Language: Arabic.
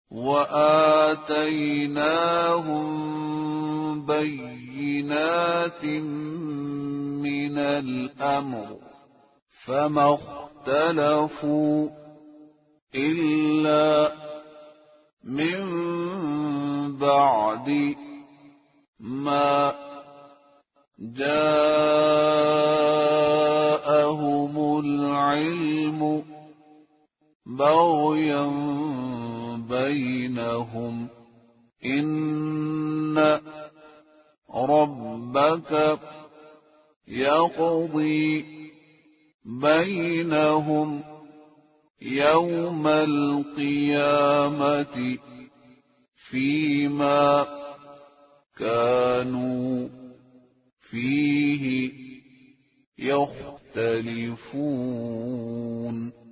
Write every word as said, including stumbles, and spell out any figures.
وآتيناهم بينات من الأمر فما اختلفوا إلا من بعد ما جاءهم العلم بغيا بينهم إن ربك يقضي بينهم يوم القيامة فيما كانوا فيه يختلفون.